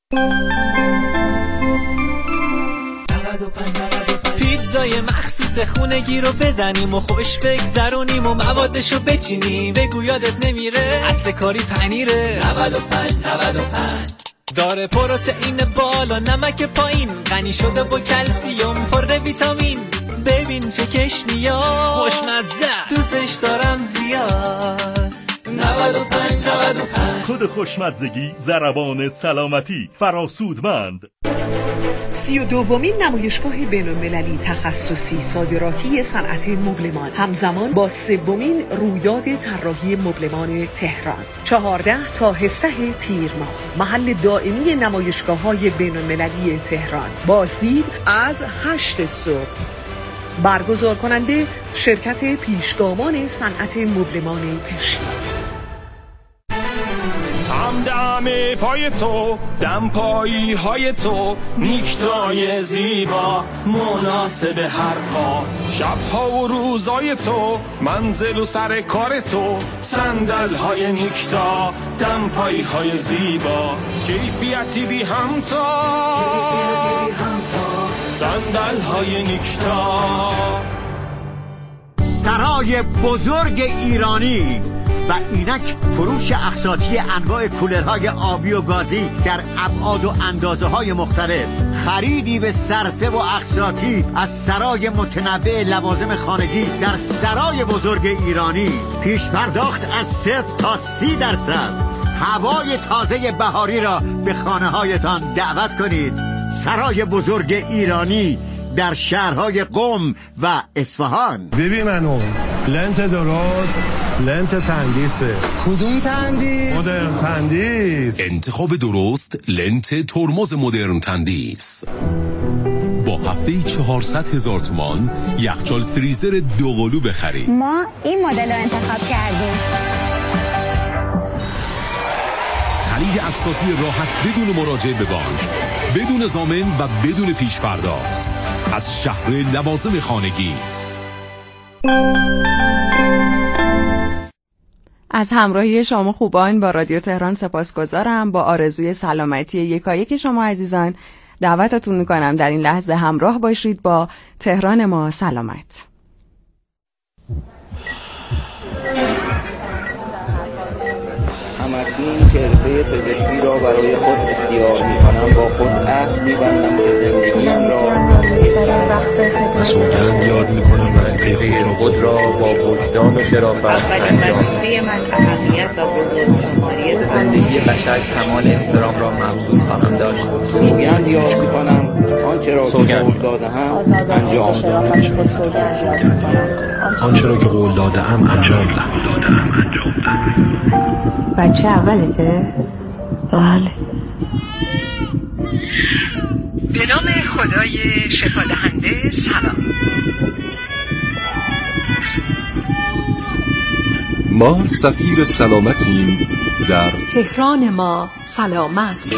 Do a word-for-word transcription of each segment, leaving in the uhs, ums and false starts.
پیتزای مخصوص خونگی رو بزنیم و خوش بگذرونیم و موادشو بچینیم، بگو یادت نمیره اصل کاری پنیره. نود و پنج نود و پنج داره پروتئین بالا، نمک پایین، غنی شده با کلسیم، پر ویتامین. ببین چه کش میاد، خوشمزه، دوستش دارم زیاد. نود و پنج نود و پنج کد خوشمزگی ضربان سلامتی فراسودمند. سی و دومین نمایشگاه بین‌المللی تخصصی صادراتی صنعت مبلمان، همزمان با سومین رویداد طراحی مبلمان تهران، چهارده تا هفده تیر ماه. محل دائمی نمایشگاه‌های بین‌المللی تهران. بازدید از هشت صبح. برگزار کننده شرکت پیشگامان صنعت مبلمان پرشیا. همدم پای تو، دم پایی های تو، نیکتای زیبا مناسب هر پا. شبها و روزای تو، منزل و سر کار تو، صندل های نیکتا، دم پایی های زیبا. کیفیتی بی همتا، صندل های نیکتا. سرای بزرگ ایرانی و اینک فروش اقساطی انواع کولرهای آبی و گازی در ابعاد و اندازه های مختلف. خریدی به صرفه و اقساطی از سرای متنوع لوازم خانگی در سرای بزرگ ایرانی. پیش پرداخت از صفر تا سی درصد. هوای تازه بهاری را به خانه هایتان دعوت کنید. سرای بزرگ ایرانی در شهرهای قم و اصفهان. ببین منو لنت درست، لنت تندیسه. کدوم تندیس؟ مدرن تندیس. انتخاب درست، لنت ترمز مدرن تندیس. با هفته چهارصد هزار تومان یخچال فریزر دوقلو بخرید. ما این مدل رو انتخاب کردیم. خرید اقساطی راحت بدون مراجعه به بانک، بدون ضامن و بدون پیش پرداخت از شهر لوازم خانگی. از همراهی شما خوبان با رادیو تهران سپاسگزارم. با آرزوی سلامتی یکایک شما عزیزان دعوتتون میکنم در این لحظه همراه باشید با تهران ما سلامت. همکنون که حرفه پزشکی را برای خود اختیار میکنم، با خود عهد میبندم که زندگیم را مسئولیت یاد میکنم و حرفه خود را با وجدان و شرافت انجام وظیفه من اهمیت و بزرگواری زندگی بشر کمال احترام را مبذول خواهم داشت. سوگند یاد میکنم آنچه را که قول داده‌ام انجام دهم. آنچه را که قول داده‌ام انجام دهم. بچه اولته؟ بله. به نام خدای شفادهنده سلام. ما سفیر سلامتیم در تهران ما سلامت.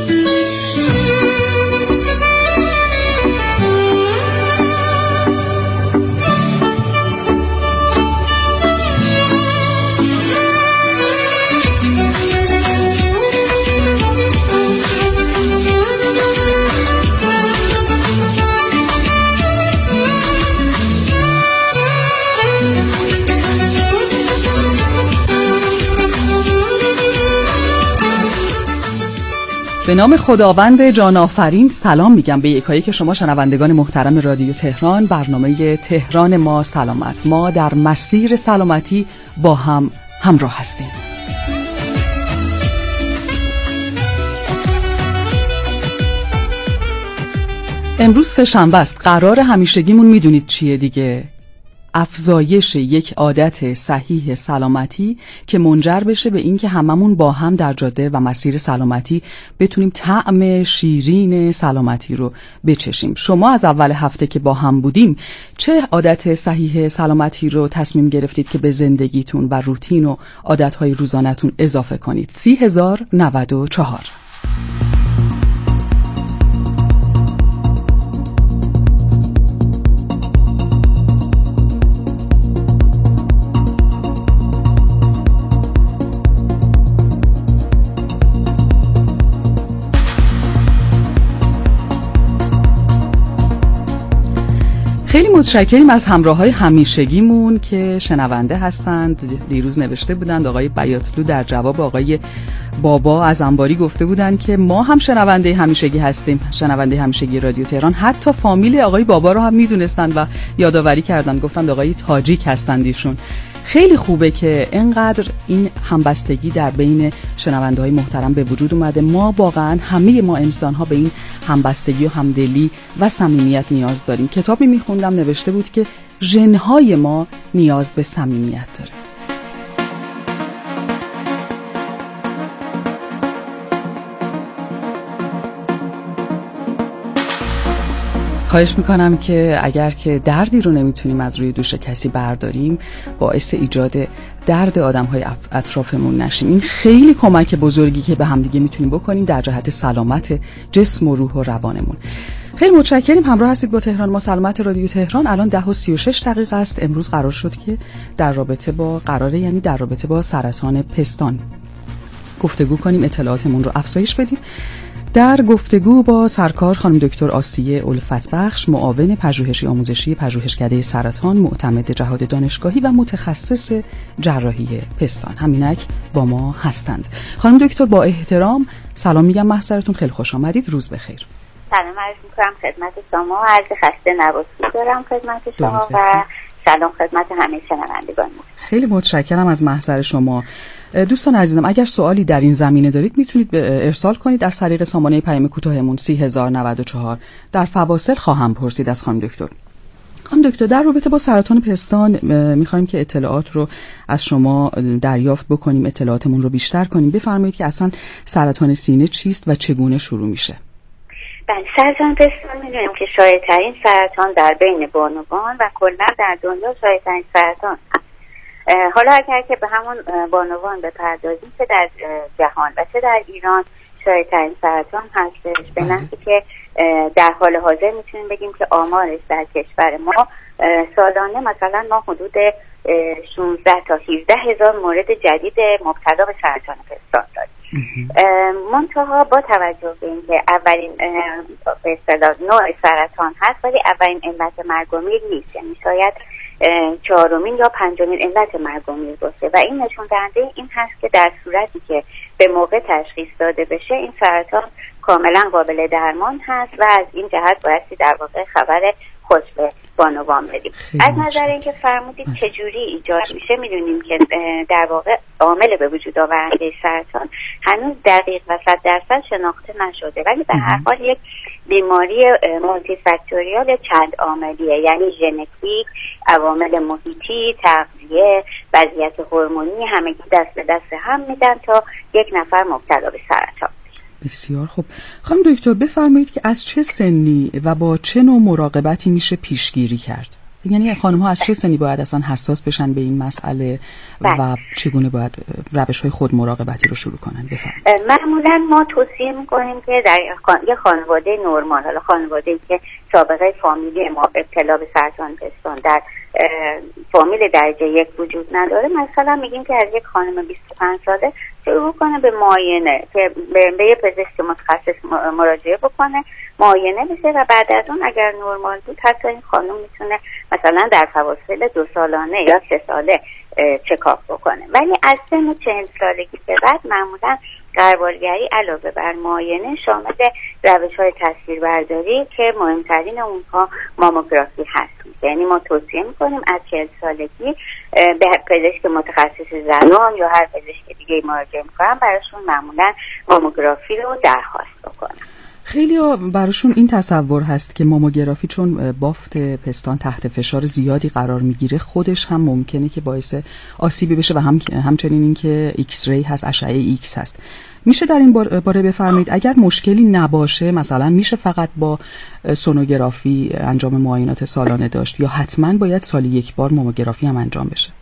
به نام خداوند جان آفرین سلام میگم به یکایی که شما شنوندگان محترم رادیو تهران. برنامه تهران ما سلامت، ما در مسیر سلامتی با هم همراه هستیم. امروز سه شنبه است. قرار همیشگیمون میدونید چیه دیگه؟ افزایش یک عادت صحیح سلامتی که منجر بشه به این که هممون با هم در جاده و مسیر سلامتی بتونیم طعم شیرین سلامتی رو بچشیم. شما از اول هفته که با هم بودیم چه عادت صحیح سلامتی رو تصمیم گرفتید که به زندگیتون و روتین و عادتهای روزانه‌تون اضافه کنید؟ سی هزار نود و چهار. خیلی متشکریم از همراه‌های همیشگیمون که شنونده هستند. دیروز نوشته بودند آقای بیاتلو در جواب آقای بابا از انباری گفته بودند که ما هم شنونده همیشگی هستیم، شنونده همیشگی رادیو تهران. حتی فامیل آقای بابا رو هم میدونستند و یادآوری کردند، گفتند آقای تاجیک هستند ایشون. خیلی خوبه که اینقدر این همبستگی در بین شنونده‌های محترم به وجود اومده. ما واقعا همه ما انسان‌ها به این همبستگی و همدلی و صمیمیت نیاز داریم. کتابی میخوندم نوشته بود که ژن‌های ما نیاز به صمیمیت داره. خواهش میکنم که اگر که دردی رو نمیتونیم از روی دوش کسی برداریم، باعث ایجاد درد آدم‌های اطرافمون نشیم. این خیلی کمک بزرگی که به همدیگه میتونیم بکنیم در جهت سلامت جسم و روح و روانمون. خیلی متشکریم. همراه هستید با تهران ما سلامت رادیو تهران. الان ده و سی و شش دقیقه است. امروز قرار شد که در رابطه با قراره یعنی در رابطه با سرطان پستان گفتگو کنیم، اطلاعاتمون رو افزایش بدیم. در گفتگو با سرکار خانم دکتر آسیه الفتبخش، معاون پژوهشی آموزشی پژوهشکده سرطان، معتمد جهاد دانشگاهی و متخصص جراحی پستان، همینک با ما هستند. خانم دکتر با احترام سلام میگم محضرتون، خیلی خوش آمدید، روز بخیر. سلام عرض میکنم خدمت شما، عرض خسته نباشید دارم خدمت شما و سلام خدمت همه شنوندگان. خیلی متشکرم از محضر شما. دوستان عزیزم اگر سوالی در این زمینه دارید میتونید ارسال کنید از طریق سامانه پیام کوتاهمون سی هزار و نود و چهار. در فواصل خواهم پرسید از خانم دکتر. خانم دکتر در رابطه با سرطان پستان میخوایم که اطلاعات رو از شما دریافت بکنیم، اطلاعاتمون رو بیشتر کنیم. بفرمایید که اصلا سرطان سینه چیست و چگونه شروع میشه؟ بله، سرطان پستان میدونیم که شایع‌ترین سرطان در بین بانوان و کلا در دنیا شایع‌ترین سرطان. حالا اگر که به همون بانوان بپردازیم که در جهان و چه در ایران شایع‌ترین سرطان هستش، به نحوی که در حال حاضر میتونیم بگیم که آمارش در کشور ما سالانه مثلا ما حدود شانزده تا هجده هزار مورد جدید مبتلا به سرطان پستان داریم. منتها با توجه به اینکه اولین به اصطلاح نوع سرطان هست ولی اولین علت مرگ و میر نیست، یعنی شاید چهارمین یا پنجمین علت مرگ و میر باشه و این نشون دهنده این هست که در صورتی که به موقع تشخیص داده بشه این سرطان کاملا قابل درمان هست و از این جهت بایستی در واقع خبر خوش به بانوان بدیم. از نظر اینکه فرمودید چجوری ایجاد میشه، میدونیم که در واقع عامل به وجود آورنده سرطان هنوز دقیق و صد درصد شناخته نشده، ولی به هر حال یک بیماری مولتی فاکتوریال چند عاملیه، یعنی ژنتیک، عوامل محیطی، تغذیه، وضعیت هورمونی، همگی دست به دست هم میدن تا یک نفر مبتلا به سرطان. بسیار خوب. خانم دکتر بفرمایید که از چه سنی و با چه نوع مراقبتی میشه پیشگیری کرد؟ یعنی خانم ها از چه سنی باید اصلا حساس بشن به این مسئله و چگونه باید روش های خود مراقبتی رو شروع کنن؟ بفرمایید. معمولا ما توصیه میکنیم که در یه خانواده نرمال، حالا خانواده‌ای که سابقه فامیلی ما ابتلا به سرطان پستان در فامیل درجه یک وجود نداره، مثلا میگیم که از یک خانم بیست و پنج ساله شروع کنه به معاینه، که به یه پزشک متخصص مراجعه بکنه، معاینه بشه و بعد از اون اگر نرمال بود حتی این خانم میتونه مثلا در فواصل دو سالانه یا سه ساله چکاپ بکنه. ولی از سن چهل سالگی به بعد معمولا غربالگری علاوه بر معاینه شامل روش‌های تصویربرداری که مهمترین اونها ماموگرافی هست. یعنی ما توصیه میکنیم از چهل سالگی به پزشک متخصص زنان یا هر پزشک دیگه مراجعه میکنن، براشون معمولا ماموگرافی رو درخواست بکنن. خیلی ها براشون این تصور هست که ماموگرافی چون بافت پستان تحت فشار زیادی قرار میگیره خودش هم ممکنه که باعث آسیبی بشه و هم همچنین این که ایکس ری هست، اشعه ایکس هست. میشه در این باره بفرمایید اگر مشکلی نباشه مثلا میشه فقط با سونوگرافی انجام معاینات سالانه داشت یا حتما باید سالی یک بار ماموگرافی هم انجام بشه؟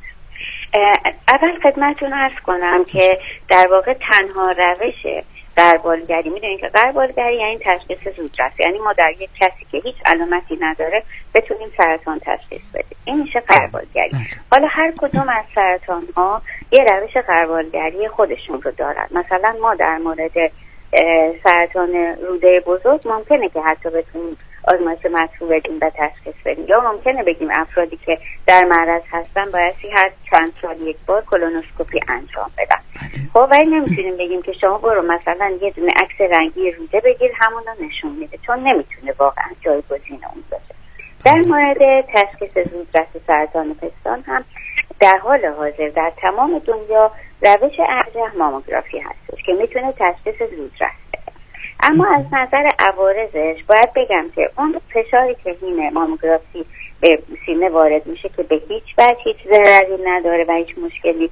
اول خدمتتون عرض کنم که در واقع تنها روش غربالگری، میدونید که غربالگری یعنی تشخیص زودرس، یعنی ما در یک کسی که هیچ علامتی نداره بتونیم سرطان تشخیص بدیم، این میشه غربالگری. حالا هر کدوم از سرطان ها یه روش غربالگری خودشون رو دارن. مثلا ما در مورد سرطان روده بزرگ ممکنه که حتی بتونیم آزمایش مطلوب بدیم و تشخیص بدیم، یا ممکنه بگیم افرادی که در معرض هستن بایستی هر چند سال یک بار کولونوسکوپی انجام بدن. خب ولی نمیتونیم بگیم که شما برو مثلا یه دونه عکس رنگی روده بگیر همونو نشون میده، چون نمیتونه واقعا جایگزین اون باشه. در مورد تشخیص زودرس سرطان پستان هم در حال حاضر در تمام دنیا روش ارجح ماموگرافی هستش که میتونه تشخیص زودرس بده. اما از نظر عوارضش باید بگم که اون فشاری که این ماموگرافی به سینه وارد میشه که به هیچ وجه هیچ ضرری نداره و هیچ مشکلی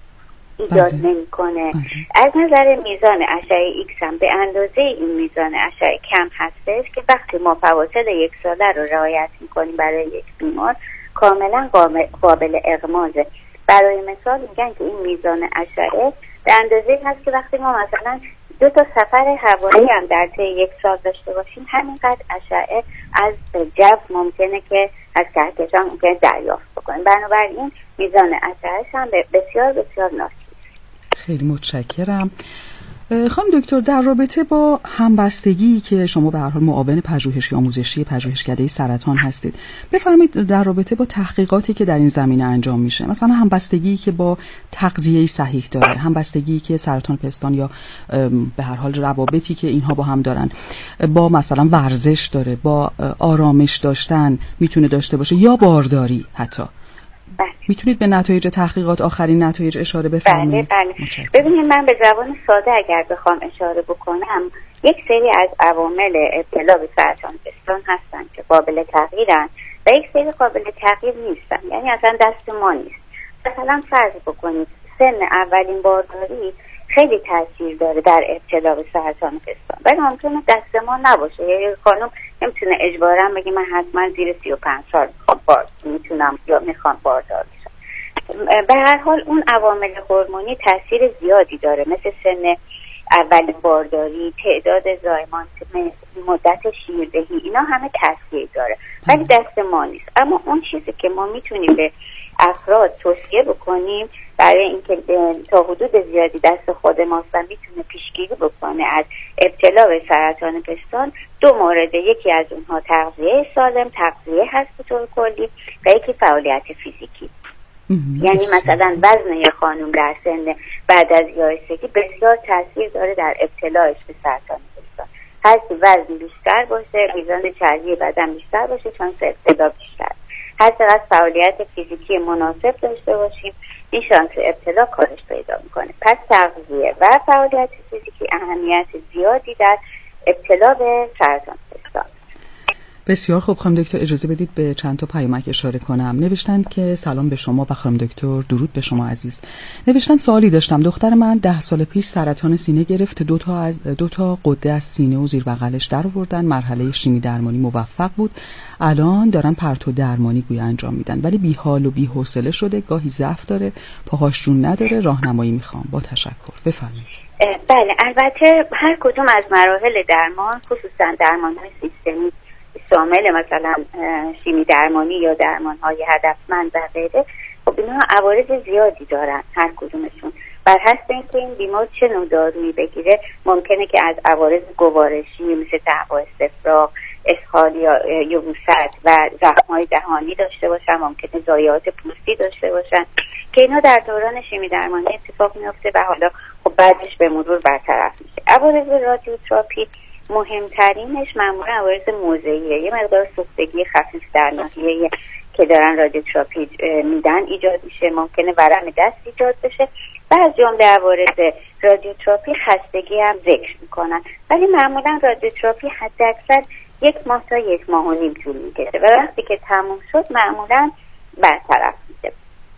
ایجاد نمیکنه. از نظر میزان اشعه ایکس هم به اندازه این میزان اشعه کم هستش که وقتی ما فواصل یک ساله رو رعایت میکنیم برای یک بیمار کاملا قابل اغمازه. برای مثال میگن که این میزان اشعه به اندازه هست که وقتی ما مثلا دو تا سفر هوایی هم در طی یک سال داشته باشیم همینقدر اشعه از جو ممکنه که از کهکشان ممکنه دریافت بکنیم. بنابراین میزان اشعهش هم بسیار بسیار ناچیز. خیلی متشکرم. خانم دکتر، در رابطه با همبستگی که شما به هر حال معاون پژوهشی آموزشی پژوهشکده سرطان هستید، بفرمایید در رابطه با تحقیقاتی که در این زمینه انجام میشه، مثلا همبستگی که با تغذیه صحیح داره، همبستگی که سرطان پستان یا به هر حال روابطی که اینها با هم دارن با مثلا ورزش داره، با آرامش داشتن میتونه داشته باشه، یا بارداری حتی. بله. میتونید به نتایج تحقیقات، آخرین نتایج اشاره بفرمایید؟ بله بله. ببینید من به زبان ساده اگر بخوام اشاره بکنم، یک سری از عوامل ابتلا به سرطان پستان هستن که قابل تغییرن و یک سری قابل تغییر نیستن، یعنی اصلا دست ما نیست. مثلا فرض بکنید سن اولین بارداری خیلی تاثیر داره در ابتلا به سرطان پستان، ولی ممکنه دست ما نباشه. یه خانم نمیتونه اجباراً بگه من حتما زیر سی و پنج سال بار میتونم یا میخوام باردار بشم. به هر حال اون عوامل هورمونی تاثیر زیادی داره، مثل سن اولین بارداری، تعداد زایمان، مدت شیردهی، اینا همه تاثیر داره ولی دست ما نیست. اما اون چیزی که ما میتونیم به افراد توصیه بکنیم برای اینکه تا حدود زیادی دست خود ماست و میتونه پیشگیری بکنه از ابتلا به سرطان پستان، دو مورد، یکی از اونها تغذیه سالم، تغذیه هست به طور کلی، و یکی فعالیت فیزیکی. یعنی مثلا وزن یک خانم در سن بعد از یائسگی بسیار تاثیر داره در ابتلاش به سرطان پستان. هرچی وزن بیشتر باشه، میزان چربی بدن بیشتر باشه، شانس ابتلا بیشتر. هر چقدر فعالیت فیزیکی مناسب داشته باشیم این شانس ابتلا کاهش پیدا میکنه. پس تغذیه و فعالیت فیزیکی اهمیت زیادی در ابتلا به سرطان پستان. بسیار خوب. خانم دکتر اجازه بدید به چند تا پیامک اشاره کنم. نوشتند که سلام به شما و خانم دکتر، درود به شما عزیز. نوشتند سوالی داشتم، دختر من ده سال پیش سرطان سینه گرفت، دو تا از دو تا غده از سینه و زیر بغلش در آوردن، مرحله شیمی درمانی موفق بود، الان دارن پرتو درمانی گویا انجام میدن، ولی بی حال و بی حوصله شده، گاهی ضعف داره، پاهاش جون نداره، راهنمایی میخوام. با تشکر. بفرمایید. بله، البته هر کدوم از مراحل درمان، خصوصا درمان‌های سیستمی شامل مثلا شیمی درمانی یا درمان‌های هدفمند و غیره، خب اینا عوارض زیادی دارن هر کدومشون. بر حسب اینکه این بیمار چه نوع دارویی بگیره ممکنه که از عوارض گوارشی مثل تهوع استفراغ، اسهال یا یبوست و زخم‌های دهانی داشته باشن، ممکنه ضایعات پوستی داشته باشن که اینا در دوران شیمی درمانی اتفاق میفته و حالا خب بعدش به مرور برطرف میشه. عوارض رادیوتراپی مهمترینش معمولا عوارض موضعیه، یه مقدار سوختگی خفیف در ناحیه که دارن رادیوتراپی میدن ایجاد میشه، ممکنه ورم دست ایجاد بشه و از جمله عوارض رادیوتراپی خستگی هم ذکر میکنن، ولی معمولا رادیوتراپی حد اکثر یک ماه تا یک ماه و نیم طول میکشه و وقتی که تموم شد معمولا برطرف میشه.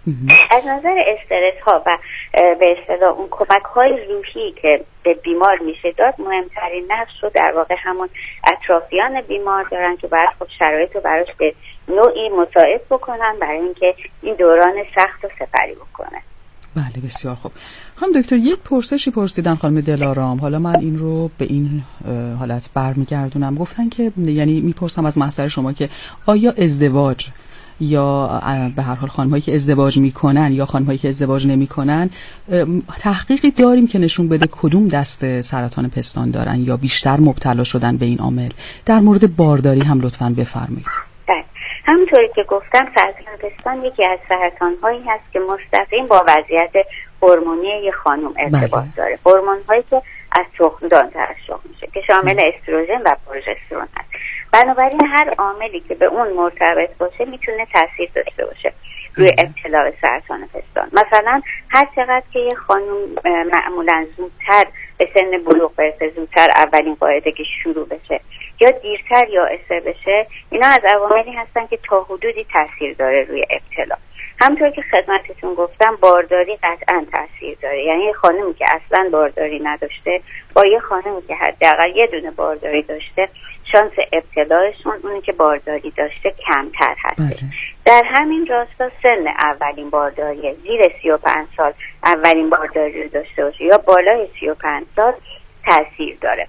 از نظر استرس ها و به اصطلاح اون کمک های روحی که به بیمار میشه داد، مهمترین نقش رو در واقع همون اطرافیان بیمار دارن که باید خب شرایط رو براش به نوعی مساعد بکنن برای اینکه این دوران سخت رو سپری بکنه. بله بسیار خوب. خانم دکتر یک پرسشی پرسیدن خانم دلارام، حالا من این رو به این حالت برمیگردونم. گفتن که یعنی میپرسم از محضر شما که آیا ازدواج یا به هر حال خانم‌هایی که ازدواج میکنن یا خانم‌هایی که ازدواج نمیکنن تحقیقی داریم که نشون بده کدوم دسته سرطان پستان دارن یا بیشتر مبتلا شدن به این عامل؟ در مورد بارداری هم لطفاً بفرمایید. همونطوری که گفتم سرطان پستان یکی از سرطان‌هایی هست که مستقیم با وضعیت هورمونی یک خانم ارتباط داره. هورمون‌هایی که از تخمدان ترشح میشه که شامل استروژن و پروژسترون هست. بنابراین هر عاملی که به اون مرتبط باشه میتونه تاثیر داشته باشه روی ابتلا به سرطان پستان. مثلا هر چقدر که یه خانم معمولا زودتر به سن بلوغ برسه، زودتر اولین قاعدگی شروع بشه یا دیرتر یائسه بشه، اینا از عواملی هستن که تا حدودی تاثیر داره روی ابتلا. همونطور که خدمتتون گفتم بارداری قطعا تاثیر داره. یعنی یه خانمی که اصلا بارداری نداشته با یه خانمی که حداقل یه دونه بارداری داشته، شانس ابتلاشون اونی که بارداری داشته کمتر هست. بله. در همین راستا سن اولین بارداری زیر سی و پنج سال اولین بارداری رو داشته باشه یا بالای سی و پنج سال تاثیر داره.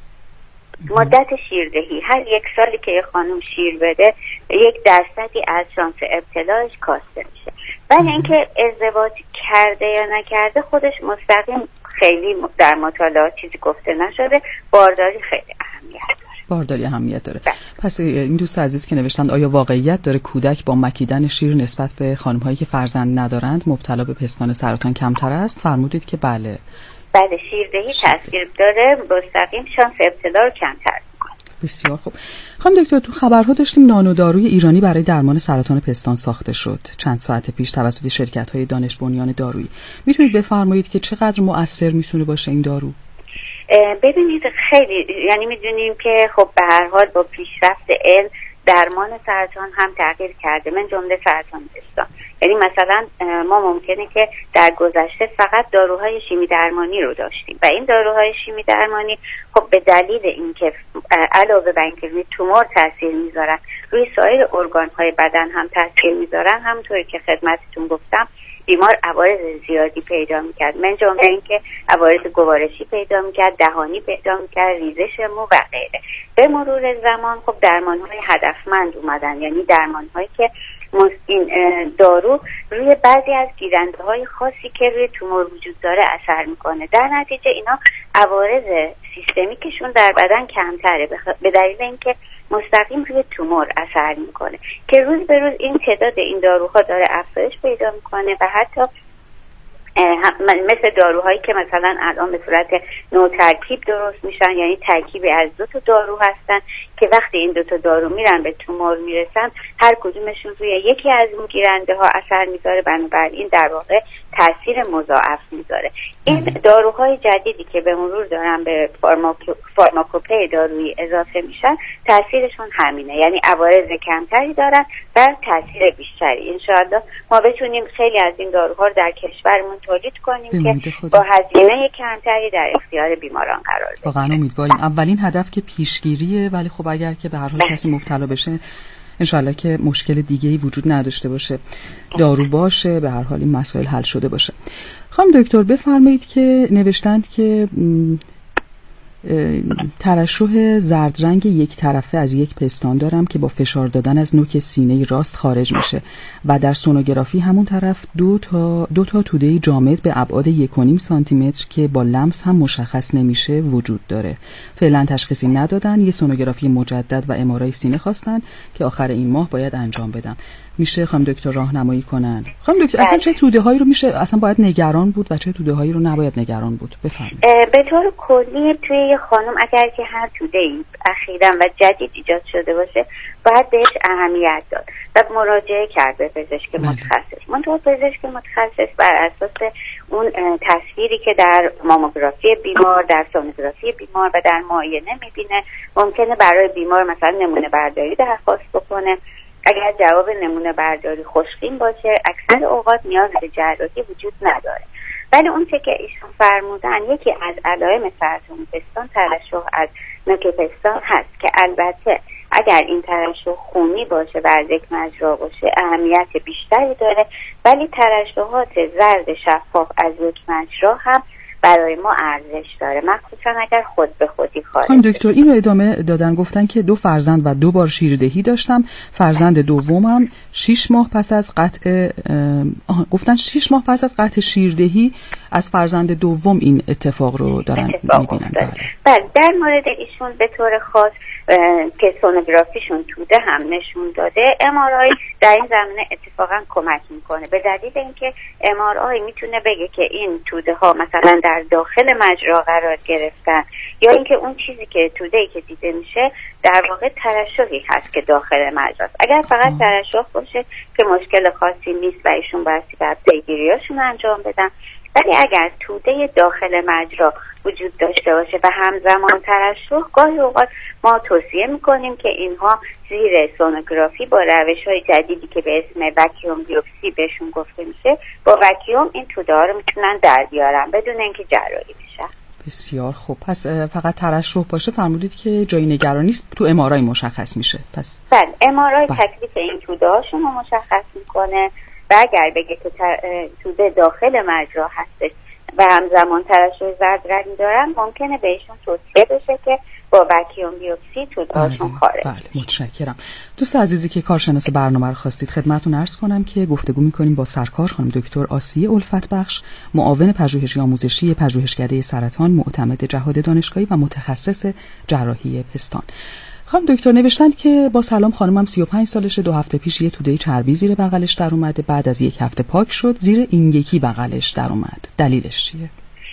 مدت شیردهی هر یک سالی که یه خانم شیر بده یک درصدی از شانس ابتلاش کاسته میشه. ولی اینکه ازدواج کرده یا نکرده خودش مستقیم خیلی در مطالعات چیزی گفته نشده. بارداری خیلی اهمیت داره. بارداری اهمیت داره. بله. پس این دوست عزیز که نوشتند آیا واقعیت داره کودک با مکیدن شیر نسبت به خانم‌هایی که فرزند ندارند مبتلا به پستان سرطان کمتر است؟ فرمودید که بله. بله شیردهی تاثیر داره، مستقیم شانس ابتلا رو کمتر می‌کنه. بسیار خوب. خانم دکتر تو خبرها داشتیم نانوداروی ایرانی برای درمان سرطان پستان ساخته شد چند ساعت پیش توسط شرکت‌های دانش بنیان دارویی. میتونید بفرمایید که چقدر مؤثر میتونه باشه این دارو؟ ببینید خیلی، یعنی میدونیم که خب به هر حال با پیشرفت علم درمان سرطان هم تغییر کرده، من جمله سرطان پستان. یعنی مثلا ما ممکنه که در گذشته فقط داروهای شیمی درمانی رو داشتیم و این داروهای شیمی درمانی خب به دلیل اینکه علاوه بر اینکه روی تومور تاثیر میذارن روی سایر ارگان‌های بدن هم تاثیر میذارن، همونطوری که خدمتتون گفتم بیمار عوارض زیادی پیدا میکرد، من جمله اینکه عوارض گوارشی پیدا میکرد، دهانی پیدا میکرد، ریزش مو و غیره. به مرور زمان خب درمان‌های هدفمند اومدن، یعنی درمان‌هایی که این دارو روی بعضی از گیرنده‌های خاصی که روی تومور وجود داره اثر میکنه. در نتیجه اینا عوارض سیستمیکشون در بدن کمتره به دلیل اینکه مستقیم روی تومور اثر میکنه که روز به روز این تعداد این داروها داره افزایش پیدا میکنه و حتی مثل داروهایی که مثلا الان به صورت نو ترکیب درست میشن، یعنی ترکیبی از دو تا دارو هستن که وقتی این دو تا دارو میرن به تومور میرسن هر کدومشون روی یکی از اون گیرنده ها اثر میذاره، بنابراین در واقع تاثیر مضاعف میذاره. این داروهای جدیدی که به مرور دارن به فارماکو فارماکوپی دارویی اضافه میشن تاثیرشون همینه، یعنی عوارض کمتری دارن و تاثیر بیشتری. انشاءالله ما بتونیم خیلی از این داروها رو در کشورمون تولید کنیم که با هزینه کمتری در اختیار بیماران قرار بگیره. واقعا امیدواریم. اولین هدف که پیشگیریه، ولی خب اگر که به هر حال کسی مبتلا بشه انشالله که مشکل دیگه‌ای وجود نداشته باشه، دارو باشه، به هر حال این مسائل حل شده باشه. خانم دکتر بفرمایید که نوشتند که ترشح زردرنگ یک طرفه از یک پستان دارم که با فشار دادن از نوک سینه راست خارج میشه و در سونوگرافی همون طرف دو تا دو تا توده جامد به ابعاد یک و نیم سانتی متر که با لمس هم مشخص نمیشه وجود داره. فعلا تشخیصی ندادن، یه سونوگرافی مجدد و ام آر آی سینه خواستن که آخر این ماه باید انجام بدم. میشه خانم دکتر راهنمایی کنن؟ خانم دکتر اصلا چه توده هایی رو میشه اصلا باید نگران بود و چه توده هایی رو نباید نگران بود؟ بفرمایید. به طور کلی توی یه خانم اگر که هر توده ای اخیراً و جدید ایجاد شده باشه باید بهش اهمیت داد و مراجعه کرد به پزشک متخصص. منتها پزشک متخصص بر اساس اون تصویری که در ماموگرافی بیمار، در سونوگرافی بیمار و در معاینه میبینه ممکنه برای بیمار مثلا نمونه برداری درخواست بکنه. اگر جواب نمونه برداری خوشبین باشه اکثر اوقات نیاز به جراحی وجود نداره. ولی اون چه که ایشون فرمودن یکی از علائم سرطان پستان ترشح از نوک پستان هست که البته اگر این ترشح خونی باشه و از یک مجرا باشه اهمیت بیشتری داره، ولی ترشحات زرد شفاف از یک مجرا هم برای ما ارزش داره، مخصوصا اگر خود به خودی خارج. خانم دکتر این رو ادامه دادن، گفتن که دو فرزند و دو بار شیردهی داشتم، فرزند دومم شش ماه پس از قطع آه گفتن شش ماه پس از قطع شیردهی از فرزند دوم این اتفاق رو دارن میبینن. بله در مورد ایشون به طور خاص که سونوگرافیشون توده هم نشون داده، ام آر آی در این زمینه اتفاقا کمک میکنه، به دلیل اینکه ام آر آی میتونه بگه که این توده ها مثلا در داخل مجرا قرار گرفتن یا اینکه اون چیزی که توده‌ای که دیده میشه در واقع ترشحی هست که داخل مجرا است. اگر فقط ترشح باشه که مشکل خاصی نیست و ایشون بایستی بعد پیگیریاشون انجام بدن، ولی اگر توده داخل مجرا وجود داشته باشه و همزمان ترشح، گاهی اوقات ما توصیه میکنیم که اینها زیر سونوگرافی با روش‌های جدیدی که به اسم وکیوم بیوپسی بهشون گفته میشه، با وکیوم این توده ها رو میتونن در بیارن بدون اینکه جراحی بشه. بسیار خوب. پس فقط ترشح باشه فرمودید که جای نگرانی نیست، تو ام آر آی مشخص میشه. پس بله ام آر آی تکلیف این توده هاشون رو مشخص میکنه و اگر بگه که توده داخل مجرا هستش و همزمان ترشح زرد رنگ دارن، ممکنه بهشون توصیه بشه که با وکیوم بیوپسی توده هاشون خارج. بله متشکرم. دوست عزیزی که کارشناس برنامه رو خواستید، خدمتتون عرض کنم که گفتگو می‌کنیم با سرکار خانم دکتر آسیه الفت بخش، معاون پژوهشی آموزشی پژوهشکده سرطان، معتمد جهاد دانشگاهی و متخصص جراحی پستان. خانم دکتر نوشتند که با سلام خانمم سی و پنج سالشه، دو هفته پیش یه توده چربی زیر بغلش در اومده، بعد از یک هفته پاک شد، زیر این یکی بغلش در اومد. دلیلش چیه؟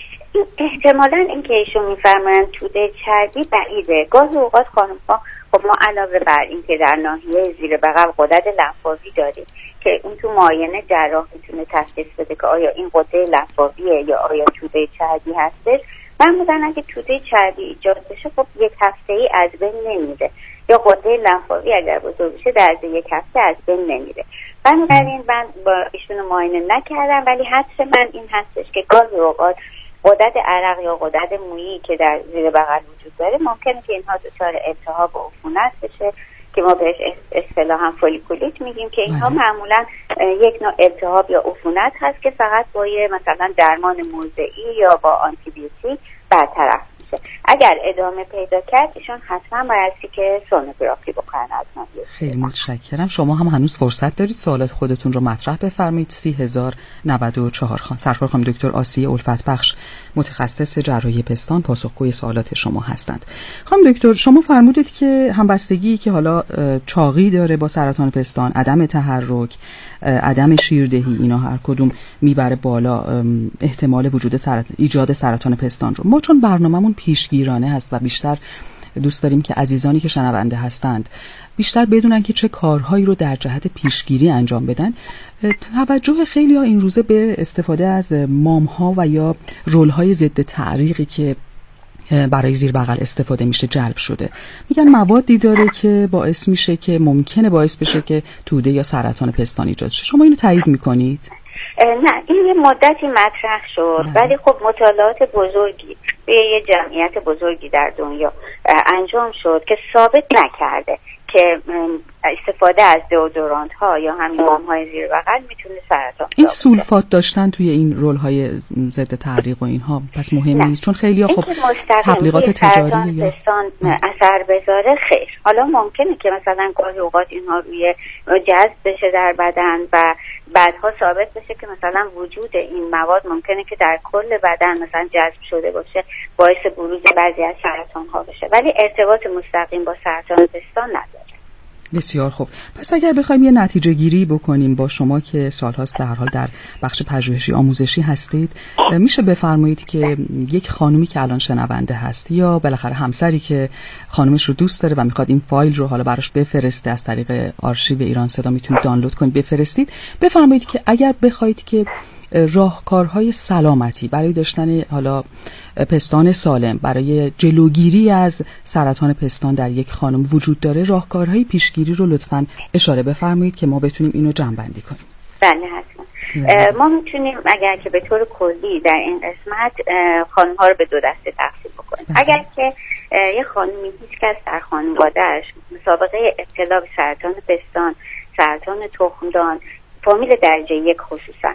احتمالاً اینکه ایشون میفرمایند توده چربی بعیده. گاهی اوقات خانم‌ها خب ما علاوه بر اینکه در ناحیه زیر بغل غدد لنفاوی داریم که اون تو معاینه جراح میتونه تشخیص بده که آیا این غده لنفاویه یا آیا توده چربی هستش. معمولاً اگه توده چربی ایجاد بشه خب یک هفته ای از بین نمیره، یا غده لنفاوی اگر بزرگ بشه در یک هفته از بین نمیره. بنابراین من با ایشون معاینه نکردم، ولی حدس من این هستش که گاهی اوقات غدد عرق یا غدد مویی که در زیر بغل وجود داره ممکنه که اینها دچار التهاب و عفونت بشه که ما بهش اصطلاحاً فولیکولیت میگیم، که اینها معمولاً یک نوع التهاب یا عفونت هست که فقط با یه مثلا درمان موضعی یا با آنتی بیوتیک برطرف میشه. اگر ادامه پیدا کرد ایشون حتما بایستی که سونوگرافی بکنن از ناحیه. خیلی متشکرم. شما هم هنوز فرصت دارید سوالات خودتون رو مطرح بفرمایید. سی هزار نود و چهار خان سرکار خانم دکتر آسیه الفت بخش، متخصص جراحی پستان، پاسخگوی سوالات شما هستند. خانم دکتر شما فرمودید که همبستگی که حالا چاقی داره با سرطان پستان، عدم تحرک، عدم شیردهی، اینا هر کدوم میبره بالا احتمال وجود سرطان، ایجاد سرطان پستان رو. ما چون برنامه‌مون پیشگیرانه هست و بیشتر دوست داریم که عزیزانی که شنونده هستند بیشتر بدونن که چه کارهایی رو در جهت پیشگیری انجام بدن، توجه خیلی ها این روزه به استفاده از مام ها و یا رول های ضد تعریقی که برای زیر بغل استفاده میشه جلب شده. میگن موادی داره که باعث میشه که ممکنه باعث بشه که توده یا سرطان پستان ایجاد شه. شما اینو تایید میکنید؟ نه، این یه مدتی مطرح شد نه. ولی خب مطالعات بزرگی به یه جمعیت بزرگی در دنیا انجام شد که ثابت نکرده که استفاده از دئودورانت ها یا همین مام های زیر بغل میتونه سرطان. این سولفات داشتن توی این رول های ضد تعریق و اینها پس مهم نیست، چون خیلی ها خب تبلیغات تجاری یا اثر بذاره. خیر، حالا ممکنه که مثلا گاهی اوقات اینها روی جذب بشه در بدن و بعدها ثابت بشه که مثلا وجود این مواد ممکنه که در کل بدن مثلا جذب شده باشه، باعث بروز بعضی از سرطان ها بشه، ولی ارتباط مستقیم با سرطان پستان نداره. بسیار خوب. پس اگر بخوایم یه نتیجه گیری بکنیم با شما که سالهاست در حال در بخش پژوهشی آموزشی هستید، میشه بفرمایید که یک خانومی که الان شنونده هست یا بالاخره همسری که خانومش رو دوست داره و میخواد این فایل رو حالا براش بفرسته، از طریق آرشیو ایران صدا میتونید دانلود کنید بفرستید، بفرمایید که اگر بخواید که راهکارهای سلامتی برای داشتن حالا پستان سالم، برای جلوگیری از سرطان پستان در یک خانم وجود داره، راهکارهای پیشگیری رو لطفاً اشاره بفرمایید که ما بتونیم اینو جمع‌بندی کنیم. بله حتما. ما میتونیم اگر که به طور کلی در این قسمت خانم ها رو به دو دسته تقسیم بکنیم. اگر که یه خانمی هیچ کس در خانواده‌اش سابقه ابتلا به سرطان پستان، سرطان تخمدان، فامیل درجه یک خصوصا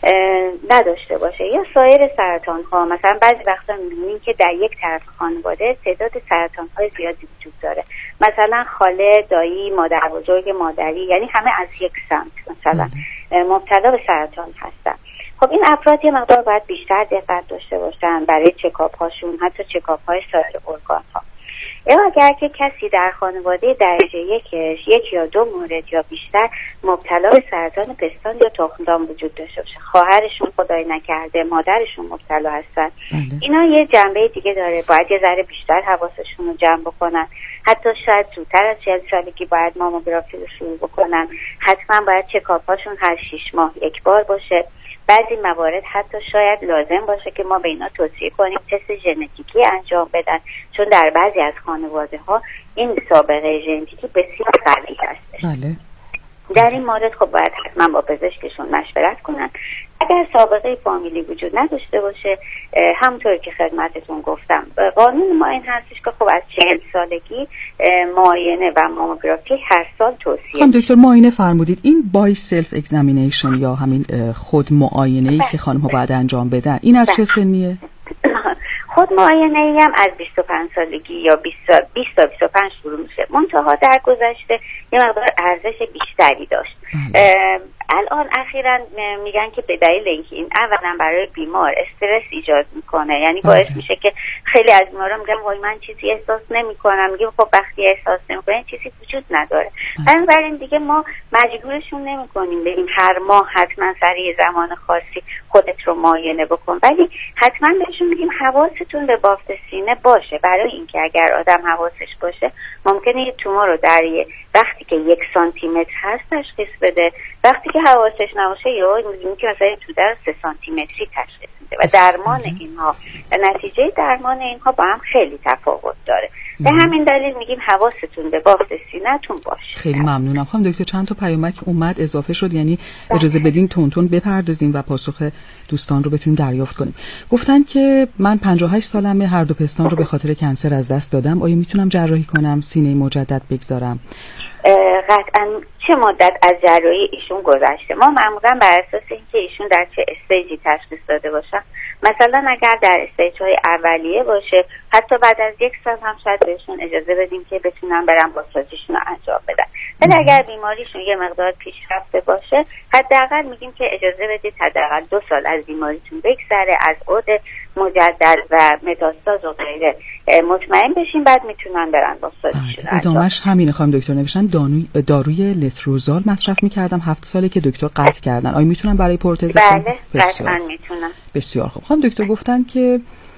نداشته باشه، یا سایر سرطان ها. مثلا بعضی وقتا می‌بینیم که در یک طرف خانواده تعداد سرطان های زیادی وجود داره، مثلا خاله، دایی، مادر بزرگ، مادری، یعنی همه از یک سمت مثلا مبتلا به سرطان هستن. خب این افراد یه مقدار باید بیشتر دقت داشته باشن برای چکاپ هاشون، حتی چکاپ های سایر ارگان ها. یا اگر که کسی در خانواده درجه یکش یک یا دو مورد یا بیشتر مبتلا به سرطان پستان یا تخمدان وجود داشته باشه، خواهرشون خدای نکرده مادرشون مبتلا هستن، اینا یه جنبه دیگه داره، باید یه ذره بیشتر حواسشون رو جمع بکنن. حتی شاید زودتر از چهل سالگی باید ماموگرافی رو شروع بکنن. حتما باید چکاپ هاشون هر شش ماه یک بار باشه. بعضی موارد حتی شاید لازم باشه که ما به اینا توصیه کنیم تست ژنتیکی انجام بدن، چون در بعضی از خانواده ها این سابقه ژنتیکی بسیار قوی هستش. بله. در این مورد خب باید حتما با پزشکشون مشورت کنن. اگر سابقه فامیلی وجود نداشته باشه، همونطور که خدمتتون گفتم قانون ما این هستش که خب از چهل سالگی معاینه و ماموگرافی هر سال توصیه. خانم دکتر معاینه فرمودید، این بای سلف اگزامینیشن یا همین خود معاینه‌ای که خانم ها باید انجام بدن، این از چه سنیه؟ خود معاینه ای هم از بیست و پنج سالگی یا بیست تا بیست و پنج شروع میشه. منتها در گذشته یه مقدار ارزش بیشتری داشت. الان اخیراً میگن که به دلیل اینکه این اولا برای بیمار استرس ایجاد میکنه، یعنی باعث میشه که خیلی از بیمارا میگن وای من چیزی احساس نمیکنم، میگم خب وقتی احساس نمیکنه چیزی وجود نداره. بنابراین دیگه ما مجبورشون نمیکنیم بریم هر ماه حتما سر یه زمان خاصی خودت رو معاینه بکن، ولی حتما بهشون میگیم حواستون به بافت سینه باشه، برای اینکه اگر آدم حواسش باشه ممکنه یه تومور رو در یه وقتی که یک سانتی متر هست تشخیص بده، وقتی که حواسش نباشه یا میگیم که مثلا تو در سه سانتی متری تشخیص میده و درمان اینها و نتیجه درمان اینها با هم خیلی تفاوت داره. به همین دلیل میگیم حواستون به بافت سینه‌تون باشه. خیلی ممنونم خانم دکتر. چند تا پیامک اومد اضافه شد، یعنی اجازه بدین تون تون بپردازیم و پاسخ دوستان رو بتونیم دریافت کنیم. گفتن که من پنجاه و هشت سالمه، هر دو پستان رو به خاطر کنسر از دست دادم، آیا میتونم جراحی کنم، سینه مجدد بگذارم؟ قطعا. چه مدت از جراحی ایشون گذشته؟ ما معمولا بر اساس اینکه ایشون در چه استیجی تشخیص داده باشن، مثلا اگر در استیج های اولیه باشه حتی بعد از یک سال هم شاید بهشون اجازه بدیم که بتونن برن بازسازیشون رو انجام بدن. ولی اگر بیماریشون یه مقدار پیشرفته باشه حداقل میگیم که اجازه بدید حداقل دو سال از بیماریتون بگذره، از عود مجدد و متاستاز و غیره مطمئن بشین، بعد میتونن برن بازسازیشون انجام. ادامش همینه خانم دکتر. نوشتن داروی لتروزال مصرف میکردم، هفت ساله که دکتر قطع کردن، آیا میتونم برای پروتز کنم؟ بله قطعا میتونم. بسیار خوب. خانم دکتر گفتن که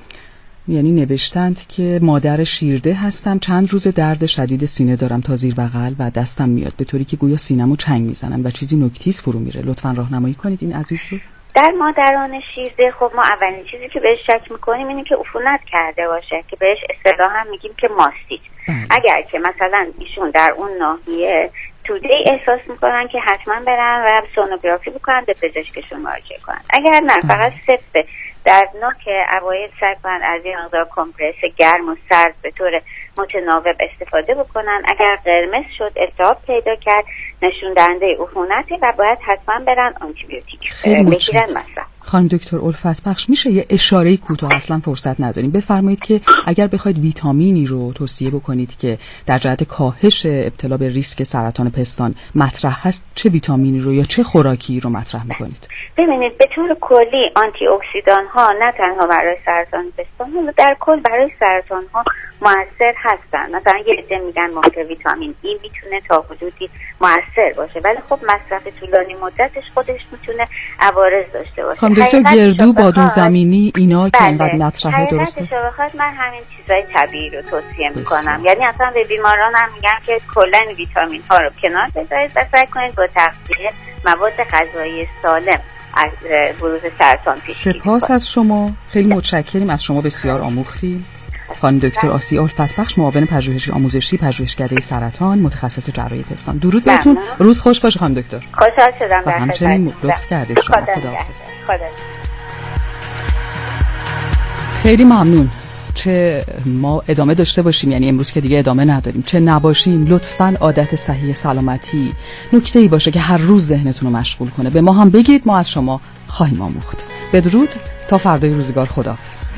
یعنی نوشتند که مادر شیرده هستم، چند روز درد شدید سینه دارم تا زیر بغل و دستم میاد به طوری که گویا سینه‌مو چنگ میزنن و چیزی نوکتیز فرو میره. لطفاً راهنمایی کنید این عزیز رو. در مادران شیرده خب ما اولین چیزی که بهش شک میکنیم اینه که عفونت کرده باشه که بهش اصطلاحاً میگیم که ماستیت. اگر که مثلا ایشون در اون ناحیه توده احساس میکنن که حتما برن و سونوگرافی بکنن، به پزشکشون مراجعه کنن. اگر نه فقط سفت دردناک اوایل سعی کنن از این مقدار کمپرس گرم و سرد به طور متناوب استفاده بکنن. اگر قرمز شد، التهاب پیدا کرد، نشون دهنده عفونته و باید حتما برن آنتی بیوتیک بگیرن. مثلا خانم دکتر الفت بخش میشه یه اشاره کوتاه، اصلا فرصت نداریم، بفرمایید که اگر بخواید ویتامینی رو توصیه بکنید که در جهت کاهش ابتلا به ریسک سرطان پستان مطرح هست، چه ویتامینی رو یا چه خوراکی رو مطرح میکنید؟ ببینید به طور کلی آنتی اکسیدان ها نه تنها برای سرطان پستان ولی در کل برای سرطان ها مؤثر هستن. مثلا یه عده میگن ممکنه ویتامین ای میتونه تا حدودی مؤثر باشه، ولی خب مصرف طولانی مدتش خودش میتونه عوارض داشته باشه. خانم دکتر گردو، بادون زمینی، اینا که اینقدر مطرحه درسته؟ حقیقتش بخواد من همین چیزای طبیعی رو توصیه میکنم. یعنی اصلا به بیماران هم میگم که کلا ویتامین ها رو کنار بذارید و سعی کنید با تغذیه مواد غذایی سالم از بروز سرطان پیش گیری کنید. سپاس از شما، خیلی متشکریم، از شما بسیار آموختیم. خانم دکتر آسیه الفت بخش، معاون پژوهشی آموزشی پژوهشکده سرطان، متخصص جراحی پستان. درود بهتون، روز خوش باشه خانم دکتر. خوشحال شدم و همچنین لطف کردید شما. خداحافظ. خدا. خیلی ممنون. چه ما ادامه داشته باشیم، یعنی امروز که دیگه ادامه نداریم، چه نباشیم، لطفاً عادت صحیح سلامتی نکته‌ای باشه که هر روز ذهنتون رو مشغول کنه. به ما هم بگید، ما از شما خواهیم آموخت. بدرود، تا فردای روزگار، خداحافظ.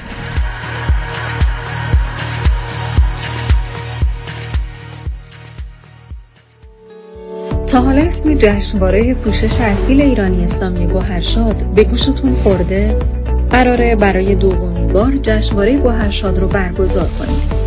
تا حالا اسم جشنواره پوشش اصیل ایرانی اسلامی گوهرشاد به گوشتون خورده؟ قراره برای دومین بار جشنواره گوهرشاد رو برگزار کنید.